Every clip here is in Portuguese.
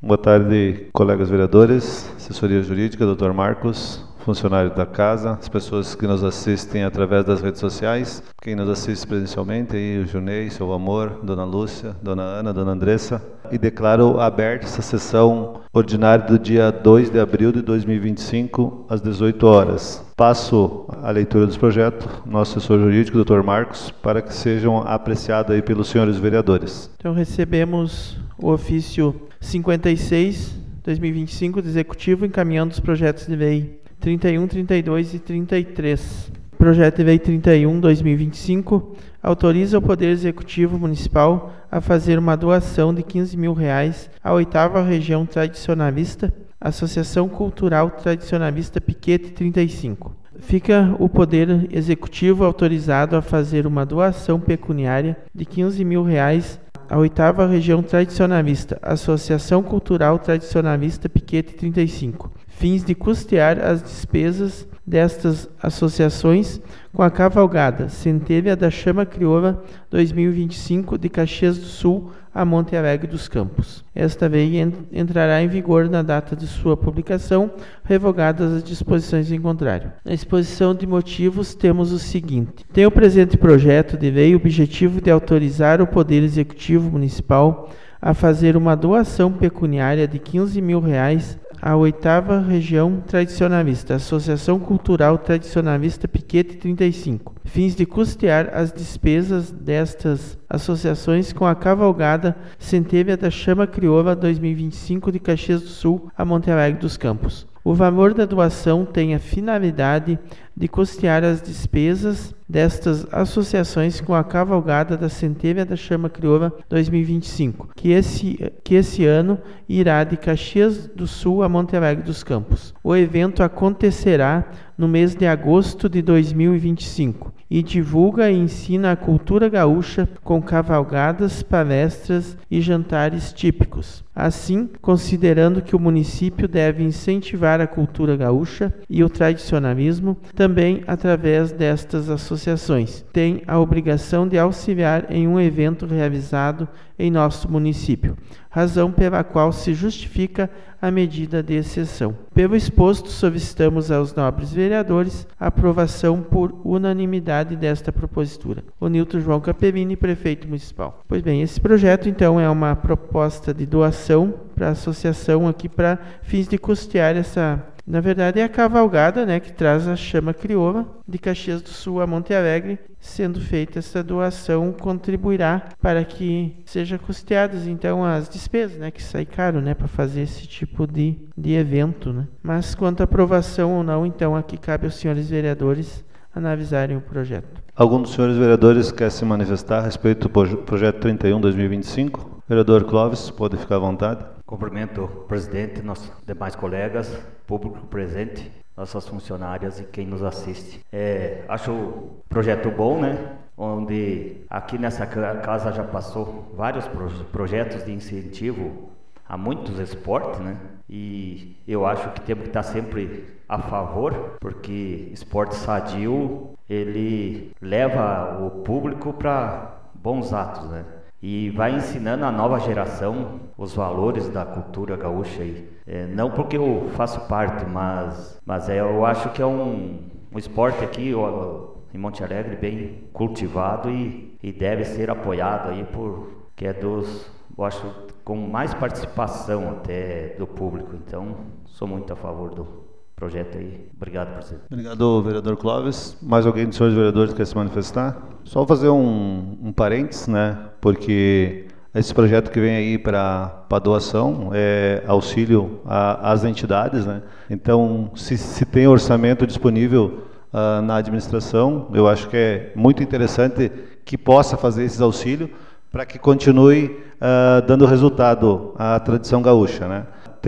Boa tarde, colegas vereadores, assessoria jurídica, Dr. Marcos, funcionário da casa, as pessoas que nos assistem através das redes sociais, quem nos assiste presencialmente, aí o Junei, seu amor, Dona Lúcia, Dona Ana, Dona Andressa, e declaro aberta essa sessão ordinária do dia 2 de abril de 2025, às 18 horas. Passo a leitura dos projetos, nosso assessor jurídico, Dr. Marcos, para que sejam apreciados aí pelos senhores vereadores. Então recebemos o ofício 56, 2025, do Executivo, encaminhando os projetos de lei 31, 32 e 33. Projeto de lei 31, 2025, autoriza o Poder Executivo Municipal a fazer uma doação de R$15 mil à 8ª Região Tradicionalista, Associação Cultural Tradicionalista Piquete 35. Fica o Poder Executivo autorizado a fazer uma doação pecuniária de R$15 mil à 8ª Região Tradicionalista, Associação Cultural Tradicionalista Piquete 35, fins de custear as despesas destas associações com a cavalgada Centelha da Chama Crioula 2025 de Caxias do Sul a Monte Alegre dos Campos. Esta lei entrará em vigor na data de sua publicação, revogadas as disposições em contrário. Na exposição de motivos temos o seguinte: tem o presente projeto de lei o objetivo de autorizar o Poder Executivo Municipal a fazer uma doação pecuniária de R$15 mil à 8ª Região Tradicionalista, Associação Cultural Tradicionalista Piquete 35, fins de custear as despesas destas associações com a cavalgada Centelha da Chama Crioula 2025 de Caxias do Sul a Monte Alegre dos Campos. O valor da doação tem a finalidade de custear as despesas destas associações com a cavalgada da Centelha da Chama Crioula 2025, que esse ano irá de Caxias do Sul a Monte Alegre dos Campos. O evento acontecerá no mês de agosto de 2025 e divulga e ensina a cultura gaúcha com cavalgadas, palestras e jantares típicos. Assim, considerando que o município deve incentivar a cultura gaúcha e o tradicionalismo, também através destas associações, tem a obrigação de auxiliar em um evento realizado em nosso município, razão pela qual se justifica a medida de exceção. Pelo exposto, solicitamos aos nobres vereadores a aprovação por unanimidade desta propositura. O Nilton João Capellini, prefeito municipal. Pois bem, esse projeto então é uma proposta de doação para a associação aqui para fins de custear essa... Na verdade é a cavalgada, né, que traz a Chama Crioula de Caxias do Sul a Monte Alegre. Sendo feita essa doação, contribuirá para que seja custeadas então as despesas, né, que sai caro, né, para fazer esse tipo de evento, né. Mas quanto à aprovação ou não, então aqui cabe aos senhores vereadores analisarem o projeto. Algum dos senhores vereadores quer se manifestar a respeito do projeto 31/2025? Vereador Clóvis, pode ficar à vontade. Cumprimento o presidente, nossos demais colegas, público presente, nossas funcionárias e quem nos assiste. Acho o projeto bom, né? Onde aqui nessa casa já passou vários projetos de incentivo a muitos esportes, né? E eu acho que temos que estar sempre a favor, porque esporte sadio, ele leva o público para bons atos, né? E vai ensinando a nova geração os valores da cultura gaúcha aí. Não porque eu faço parte, mas eu acho que é um esporte aqui em Monte Alegre bem cultivado e deve ser apoiado aí porque é dos, eu acho, com mais participação até do público. Então, sou muito a favor do projeto aí. Obrigado, presidente. Obrigado, vereador Clóvis. Mais alguém dos senhores vereadores quer se manifestar? Só fazer um parênteses, né? Porque esse projeto que vem aí para doação é auxílio às entidades, né? Então, se tem orçamento disponível na administração, eu acho que é muito interessante que possa fazer esses auxílios para que continue dando resultado à tradição gaúcha, né?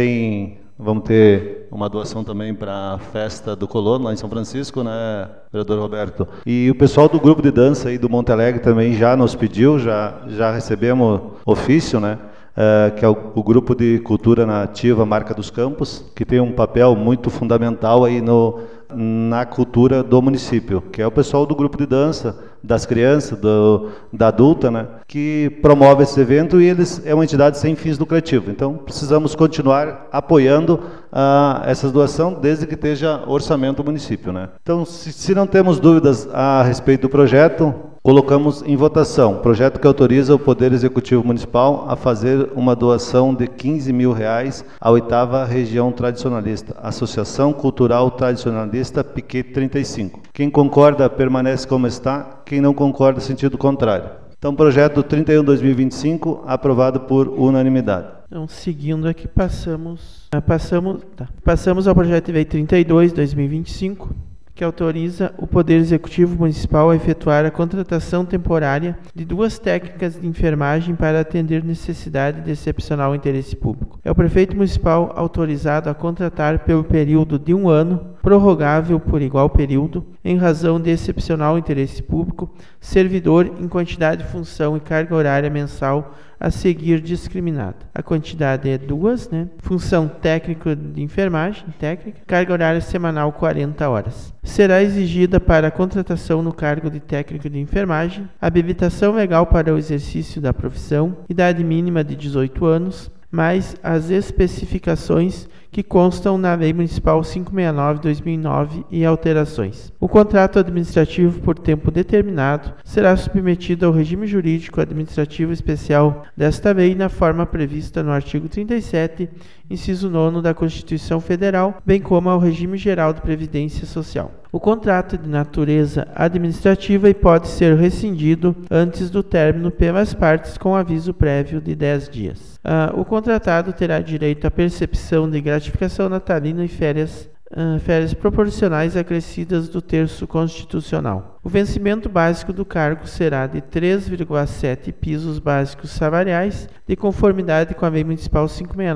Vamos ter uma doação também para a festa do Colono, lá em São Francisco, né, vereador Roberto? E o pessoal do grupo de dança aí do Monte Alegre também já nos pediu, já recebemos ofício, né, que é o Grupo de Cultura Nativa Marca dos Campos, que tem um papel muito fundamental aí na cultura do município, que é o pessoal do grupo de dança, das crianças, da adulta, né, que promove esse evento, e eles é uma entidade sem fins lucrativos. Então, precisamos continuar apoiando essa doação, desde que esteja orçamento do município, né. Então, se não temos dúvidas a respeito do projeto, colocamos em votação. Projeto que autoriza o Poder Executivo Municipal a fazer uma doação de R$15 mil à 8ª Região Tradicionalista, Associação Cultural Tradicionalista Piquet 35. Quem concorda, permanece como está. Quem não concorda, sentido contrário. Então, projeto 31/2025, aprovado por unanimidade. Então, seguindo aqui, passamos ao projeto de lei 32/2025, que autoriza o Poder Executivo Municipal a efetuar a contratação temporária de 2 técnicas de enfermagem para atender necessidade de excepcional interesse público. É o prefeito municipal autorizado a contratar pelo período de 1 ano, prorrogável por igual período, em razão de excepcional interesse público, servidor em quantidade, função e carga horária mensal a seguir discriminada. A quantidade é 2, né? Função técnico de enfermagem, técnica, carga horária semanal 40 horas. Será exigida para a contratação no cargo de técnico de enfermagem habilitação legal para o exercício da profissão, idade mínima de 18 anos, mais as especificações que constam na Lei Municipal 569/2009 e alterações. O contrato administrativo por tempo determinado será submetido ao regime jurídico administrativo especial desta lei na forma prevista no artigo 37, inciso 9 da Constituição Federal, bem como ao regime geral de previdência social. O contrato é de natureza administrativa e pode ser rescindido antes do término pelas partes com aviso prévio de 10 dias. O contratado terá direito à percepção de gratificação natalina e férias proporcionais acrescidas do terço constitucional. O vencimento básico do cargo será de 3,7 pisos básicos salariais, de conformidade com a Lei Municipal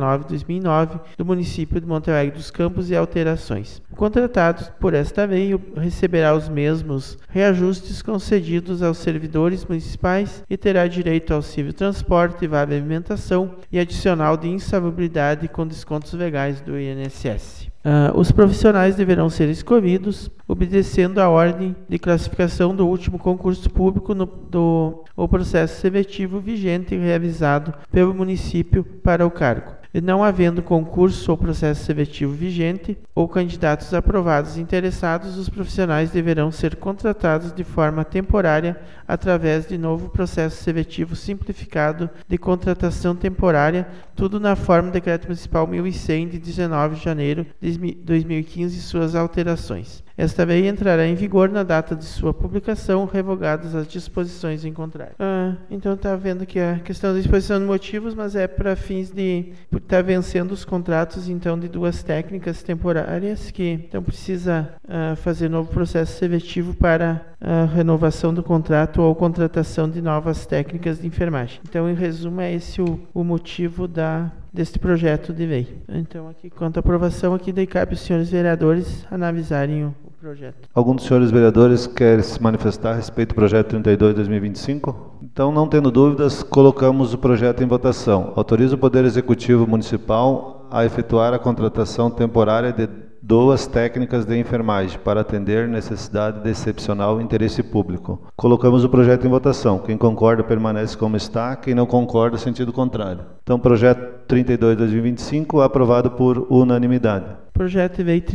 569/2009 do município de Monte Alegre dos Campos e alterações. O contratado por esta lei receberá os mesmos reajustes concedidos aos servidores municipais e terá direito ao auxílio transporte, vale alimentação e adicional de insalubridade com descontos legais do INSS. Os profissionais deverão ser escolhidos obedecendo à ordem de classificação do último concurso público do processo seletivo vigente e realizado pelo município para o cargo. E não havendo concurso ou processo seletivo vigente ou candidatos aprovados e interessados, os profissionais deverão ser contratados de forma temporária através de novo processo seletivo simplificado de contratação temporária, tudo na forma do Decreto Municipal 1100 de 19 de janeiro de 2015 e suas alterações. Esta lei entrará em vigor na data de sua publicação, revogadas as disposições em contrário. Então está vendo que a questão da exposição de motivos, mas é para fins de estar vencendo os contratos então de 2 técnicas temporárias que então precisa fazer novo processo seletivo para a renovação do contrato ou contratação de novas técnicas de enfermagem. Então, em resumo, é esse o motivo deste projeto de lei. Então, aqui quanto à aprovação, aqui daí cabe os senhores vereadores analisarem o projeto. Algum dos senhores vereadores quer se manifestar a respeito do projeto 32/2025? Então, não tendo dúvidas, colocamos o projeto em votação. Autoriza o Poder Executivo Municipal a efetuar a contratação temporária de 2 técnicas de enfermagem para atender necessidade de excepcional interesse público. Colocamos o projeto em votação. Quem concorda, permanece como está. Quem não concorda, sentido contrário. Então, projeto 32/2025, aprovado por unanimidade. Projeto de Lei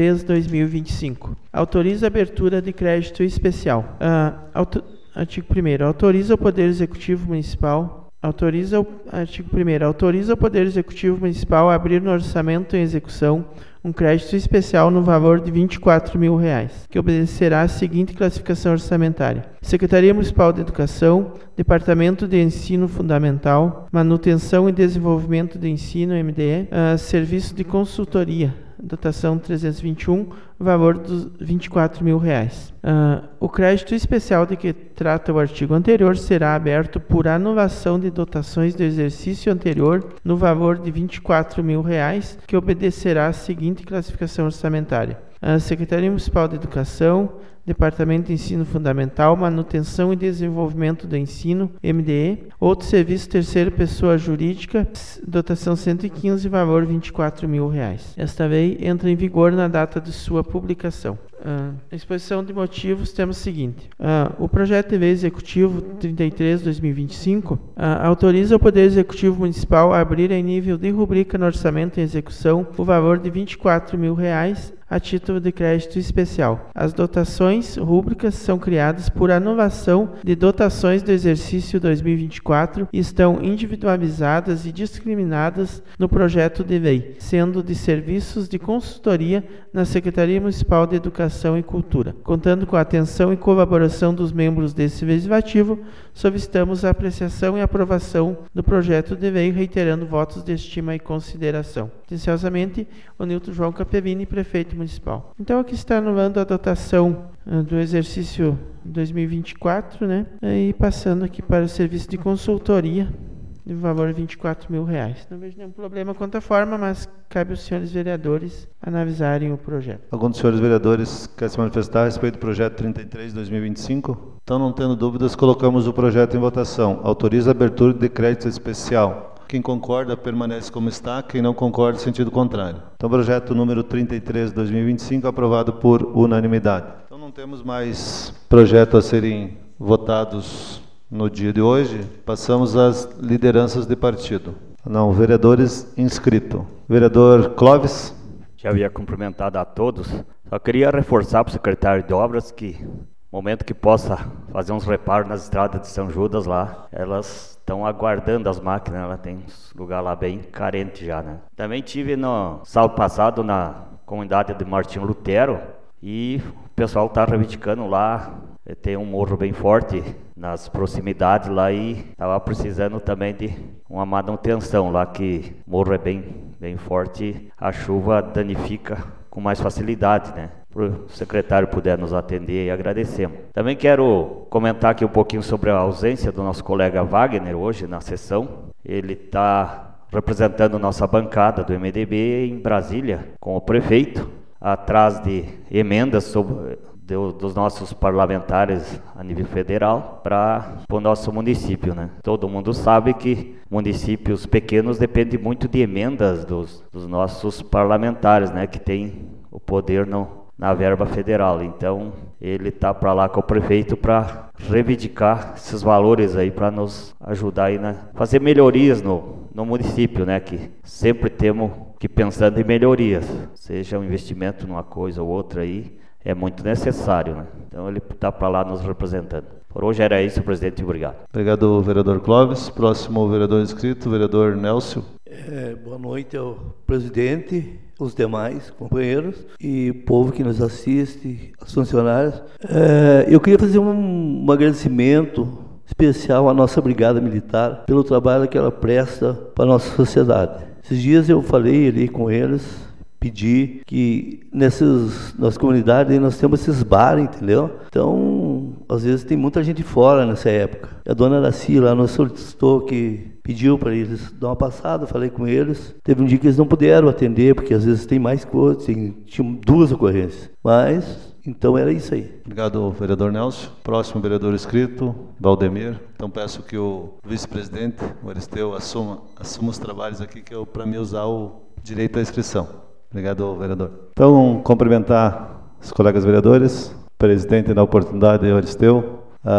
33/2025. Autoriza a abertura de crédito especial. Artigo 1º. Autoriza o Poder Executivo Municipal. Artigo 1º. Autoriza o Poder Executivo Municipal a abrir no orçamento em execução um crédito especial no valor de R$ 24.000, que obedecerá à seguinte classificação orçamentária: Secretaria Municipal de Educação, Departamento de Ensino Fundamental, Manutenção e Desenvolvimento de Ensino, MDE, Serviço de Consultoria, dotação 321, valor dos R$ 24.000. O crédito especial de que trata o artigo anterior será aberto por anulação de dotações do exercício anterior no valor de R$ 24.000, que obedecerá à seguinte classificação orçamentária: a Secretaria Municipal de Educação, Departamento de Ensino Fundamental, Manutenção e Desenvolvimento do Ensino, MDE. Outro serviço, terceira pessoa jurídica, dotação 115, valor R$ 24.000. Esta lei entra em vigor na data de sua publicação. Exposição de motivos, temos o seguinte. O projeto de lei executivo 33/2025 autoriza o Poder Executivo Municipal a abrir em nível de rubrica no orçamento em execução o valor de R$ 24.000 a título de crédito especial. As dotações rúbricas são criadas por anulação de dotações do exercício 2024 e estão individualizadas e discriminadas no projeto de lei, sendo de serviços de consultoria na Secretaria Municipal de Educação e Cultura. Contando com a atenção e colaboração dos membros desse legislativo, solicitamos a apreciação e aprovação do projeto de lei, reiterando votos de estima e consideração. Atenciosamente, o Nilton João Capellini, prefeito municipal. Então, aqui está anulando a dotação do exercício 2024, né? E passando aqui para o serviço de consultoria, de valor de R$ 24.000. Não vejo nenhum problema quanto à forma, mas cabe aos senhores vereadores analisarem o projeto. Algum dos senhores vereadores quer se manifestar a respeito do projeto 33 de 2025? Então, não tendo dúvidas, colocamos o projeto em votação. Autoriza a abertura de crédito especial. Quem concorda, permanece como está. Quem não concorda, sentido contrário. Então, projeto número 33 de 2025, aprovado por unanimidade. Então, não temos mais projetos a serem votados no dia de hoje. Passamos às lideranças de partido. Não, vereadores inscritos. Vereador Clóvis. Já havia cumprimentado a todos. Só queria reforçar para o secretário de obras que, no momento que possa fazer uns reparos nas estradas de São Judas lá, elas estão aguardando as máquinas, ela tem um lugar lá bem carente já, né? Também tive no sábado passado na comunidade de Martinho Lutero e o pessoal está reivindicando lá, tem um morro bem forte nas proximidades lá e estava precisando também de uma manutenção lá, que o morro é bem forte, a chuva danifica com mais facilidade, né? Para o secretário puder nos atender e agradecemos. Também quero comentar aqui um pouquinho sobre a ausência do nosso colega Wagner hoje na sessão. Ele está representando nossa bancada do MDB em Brasília com o prefeito, atrás de emendas dos nossos parlamentares a nível federal para o nosso município, né? Todo mundo sabe que municípios pequenos dependem muito de emendas dos nossos parlamentares, né? Que tem o poder na verba federal. Então, ele está para lá com o prefeito para reivindicar esses valores aí, para nos ajudar aí, né? Fazer melhorias no município, né? Que sempre temos que pensando em melhorias, seja um investimento numa coisa ou outra aí, é muito necessário, né? Então, ele está para lá nos representando. Por hoje era isso, presidente. Obrigado. Obrigado, vereador Clóvis. Próximo vereador inscrito, vereador Nélcio. Boa noite ao presidente, os demais companheiros e povo que nos assiste, os funcionários. Eu queria fazer um agradecimento especial à nossa Brigada Militar pelo trabalho que ela presta para a nossa sociedade. Esses dias eu falei ali com eles, pedi que nas comunidades nós temos esses bares, entendeu? Então, às vezes tem muita gente fora nessa época. A dona Araci lá nos solicitou, que pediu para eles dar uma passada, falei com eles. Teve um dia que eles não puderam atender, porque às vezes tem mais coisas, tinham 2 ocorrências. Mas, então era isso aí. Obrigado, vereador Nélcio. Próximo vereador inscrito, Valdemir. Então peço que o vice-presidente, o Aristeu, assuma os trabalhos aqui, que é para mim usar o direito à inscrição. Obrigado, vereador. Então, cumprimentar os colegas vereadores, presidente da oportunidade, o Aristeu,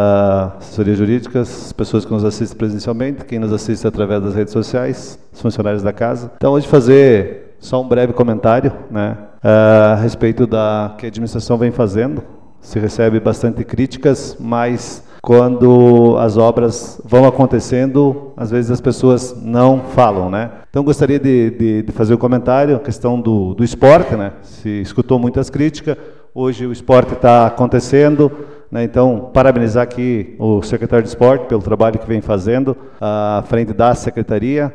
a assessoria jurídica, as pessoas que nos assistem presencialmente, quem nos assiste através das redes sociais, os funcionários da casa. Então, hoje fazer só um breve comentário, né, a respeito da que a administração vem fazendo. Se recebe bastante críticas, mas quando as obras vão acontecendo, às vezes as pessoas não falam, né? Então gostaria de fazer um comentário, a questão do esporte, né? Se escutou muitas críticas, hoje o esporte está acontecendo, né? Então parabenizar aqui o secretário de esporte pelo trabalho que vem fazendo, à frente da secretaria,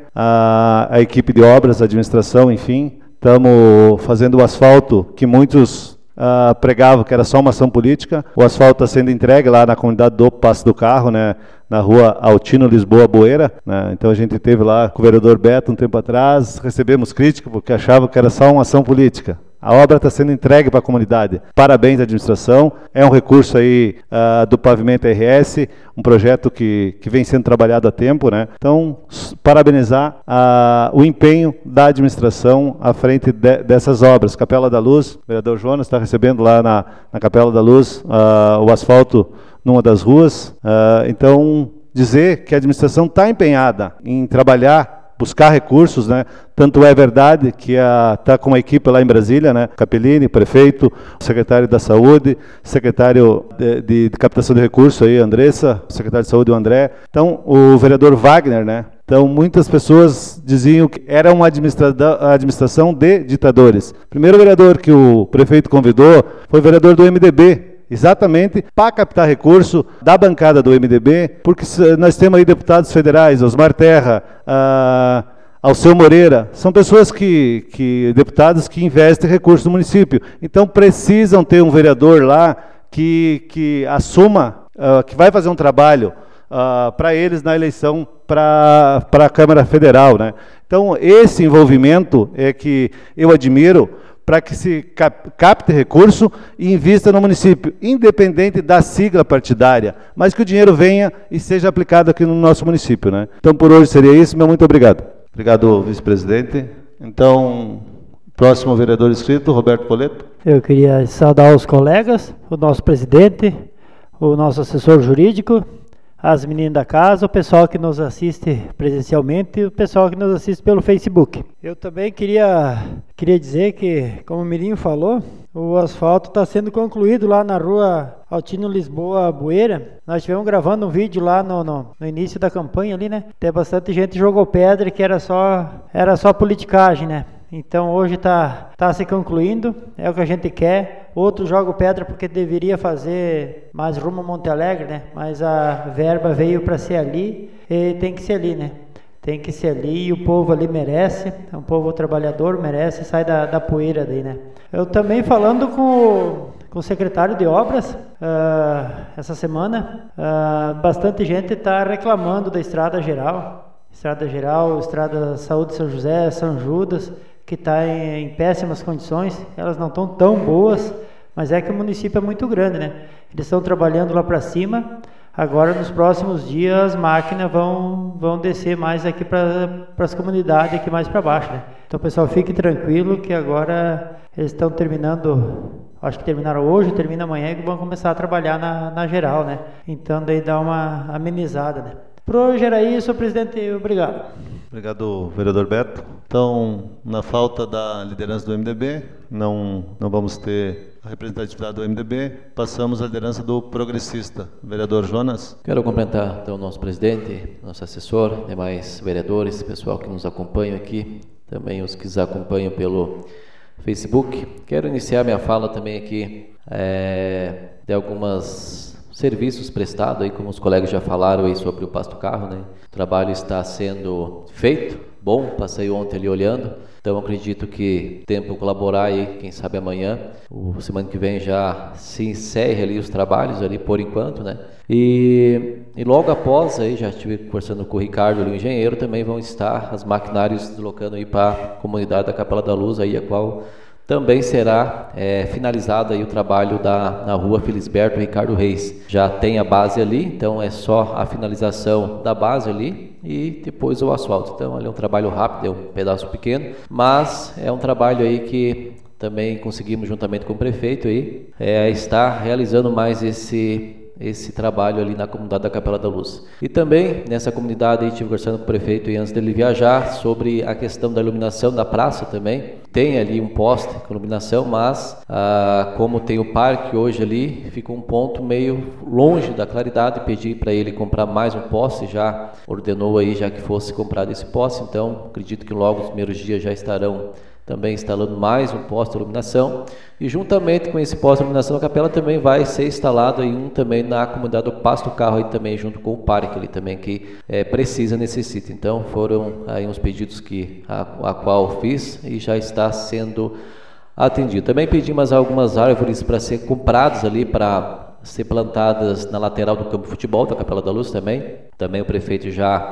a equipe de obras, a administração, enfim. Estamos fazendo o asfalto que muitos pregavam que era só uma ação política. O asfalto está sendo entregue lá na comunidade do Passo do Carro, né, na rua Altino Lisboa Boeira, né. Então a gente teve lá com o vereador Beto um tempo atrás, recebemos crítica porque achavam que era só uma ação política. A obra está sendo entregue para a comunidade. Parabéns à administração. É um recurso aí do Pavimento RS, um projeto que vem sendo trabalhado há tempo, né? Então, parabenizar o empenho da administração à frente dessas obras. Capela da Luz, o vereador Jonas está recebendo lá na Capela da Luz o asfalto numa das ruas. Então, dizer que a administração está empenhada em trabalhar, buscar recursos, né? Tanto é verdade que está com uma equipe lá em Brasília, né? Capellini, prefeito, secretário da Saúde, secretário de captação de recursos aí, Andressa, secretário de Saúde, o André. Então, o vereador Wagner, né? Então, muitas pessoas diziam que era uma administração de ditadores. O primeiro vereador que o prefeito convidou foi o vereador do MDB, exatamente para captar recurso da bancada do MDB, porque nós temos aí deputados federais, Osmar Terra, Alceu Moreira, são pessoas deputados que investem recursos no município. Então precisam ter um vereador lá que assuma, que vai fazer um trabalho para eles na eleição para a Câmara Federal, né? Então esse envolvimento é que eu admiro, para que se capte recurso e invista no município, independente da sigla partidária, mas que o dinheiro venha e seja aplicado aqui no nosso município, né? Então, por hoje seria isso, meu muito obrigado. Obrigado, vice-presidente. Então, próximo vereador inscrito, Roberto Poleto. Eu queria saudar os colegas, o nosso presidente, o nosso assessor jurídico, as meninas da casa, o pessoal que nos assiste presencialmente e o pessoal que nos assiste pelo Facebook. Eu também queria dizer que, como o Mirinho falou, o asfalto está sendo concluído lá na rua Altino Lisboa Bueira. Nós estivemos gravando um vídeo lá no início da campanha ali, né? Tem bastante gente que jogou pedra que era só politicagem, né? Então hoje está se concluindo, é o que a gente quer. Outros jogam pedra porque deveria fazer mais rumo a Monte Alegre, né? Mas a verba veio para ser ali e tem que ser ali, né? Tem que ser ali e o povo ali merece, é um povo trabalhador, merece, sai da poeira daí, né? Eu também falando com o secretário de obras essa semana, bastante gente está reclamando da estrada geral, estrada Saúde São José, São Judas, que está em péssimas condições, elas não estão tão boas, mas é que o município é muito grande, né? Eles estão trabalhando lá para cima, agora nos próximos dias as máquinas vão descer mais aqui para as comunidades, aqui mais para baixo, né? Então pessoal, fique tranquilo que agora eles estão terminando, acho que terminaram hoje, termina amanhã e vão começar a trabalhar na geral, né? Então daí dá uma amenizada, né? Por hoje era isso, presidente, obrigado. Obrigado, vereador Beto. Então, na falta da liderança do MDB, não vamos ter a representatividade do MDB, passamos à liderança do progressista. Vereador Jonas. Quero cumprimentar então o nosso presidente, nosso assessor, demais vereadores, pessoal que nos acompanha aqui, também os que nos acompanham pelo Facebook. Quero iniciar minha fala também aqui de algumas serviços prestados, aí, como os colegas já falaram aí sobre o Pasto Carro, né? O trabalho está sendo feito, bom, passei ontem ali olhando, então acredito que tempo colaborar aí, quem sabe amanhã, semana que vem já se encerre ali os trabalhos ali por enquanto, né? E logo após aí, já estive conversando com o Ricardo ali, o engenheiro, também vão estar as maquinários deslocando aí para a comunidade da Capela da Luz, aí a qual também será finalizado aí o trabalho na rua Felisberto Ricardo Reis. Já tem a base ali, então é só a finalização da base ali e depois o asfalto. Então ali é um trabalho rápido, é um pedaço pequeno, mas é um trabalho aí que também conseguimos juntamente com o prefeito aí, estar realizando mais esse trabalho ali na comunidade da Capela da Luz. E também nessa comunidade aí, estive conversando com o prefeito e antes dele viajar sobre a questão da iluminação da praça também. Tem ali um poste com iluminação, mas como tem o parque hoje ali, fica um ponto meio longe da claridade. Pedi para ele comprar mais um poste, já ordenou aí já que fosse comprado esse poste, então acredito que logo nos primeiros dias já estarão também instalando mais um poste de iluminação, e juntamente com esse poste de iluminação a capela também vai ser instalado aí um também na comunidade do Pasto Carro aí também junto com o parque ali também que necessita. Então foram aí uns pedidos que a qual fiz e já está sendo atendido. Também pedimos algumas árvores para ser compradas ali para ser plantadas na lateral do campo de futebol da Capela da Luz também. Também o prefeito já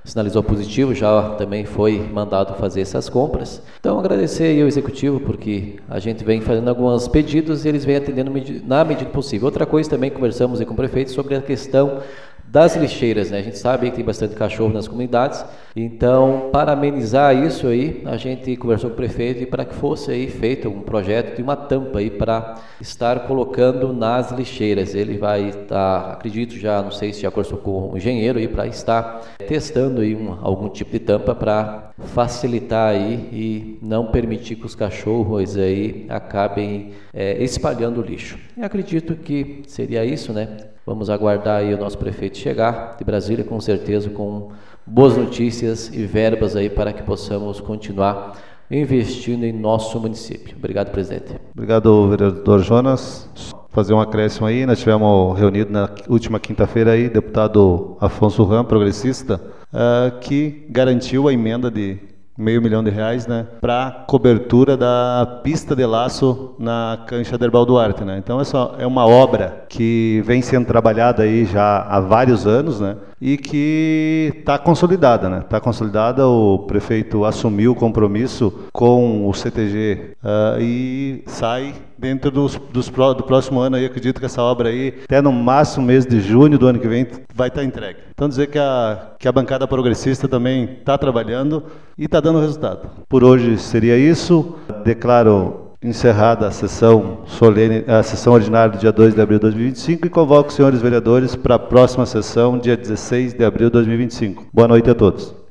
sinalizou positivo, já também foi mandado fazer essas compras. Então agradecer aí ao Executivo, porque a gente vem fazendo alguns pedidos e eles vêm atendendo na medida possível. Outra coisa também, conversamos aí com o prefeito sobre a questão das lixeiras, né? A gente sabe que tem bastante cachorro nas comunidades, então para amenizar isso aí, a gente conversou com o prefeito e para que fosse aí feito um projeto de uma tampa aí para estar colocando nas lixeiras. Ele vai estar, acredito já, não sei se já conversou com o engenheiro aí para estar testando aí algum tipo de tampa para facilitar aí e não permitir que os cachorros aí acabem espalhando o lixo. Eu acredito que seria isso, né? Vamos aguardar aí o nosso prefeito chegar de Brasília, com certeza, com boas notícias e verbas aí para que possamos continuar investindo em nosso município. Obrigado, presidente. Obrigado, vereador Jonas. Fazer um acréscimo aí, nós tivemos reunido na última quinta-feira aí, deputado Afonso Ram, progressista, que garantiu a emenda de R$500 mil, né, para cobertura da pista de laço na cancha Derbal Duarte, né? Então essa é uma obra que vem sendo trabalhada aí já há vários anos, né, e que está consolidada, né? Está consolidada. O prefeito assumiu o compromisso com o CTG e sai dentro do próximo ano aí. Acredito que essa obra aí, até no máximo mês de junho do ano que vem, vai estar entregue. Então dizer que a bancada progressista também está trabalhando e está dando resultado. Por hoje seria isso. Declaro encerrada a sessão solene, a sessão ordinária do dia 2 de abril de 2025 e convoco os senhores vereadores para a próxima sessão, dia 16 de abril de 2025. Boa noite a todos.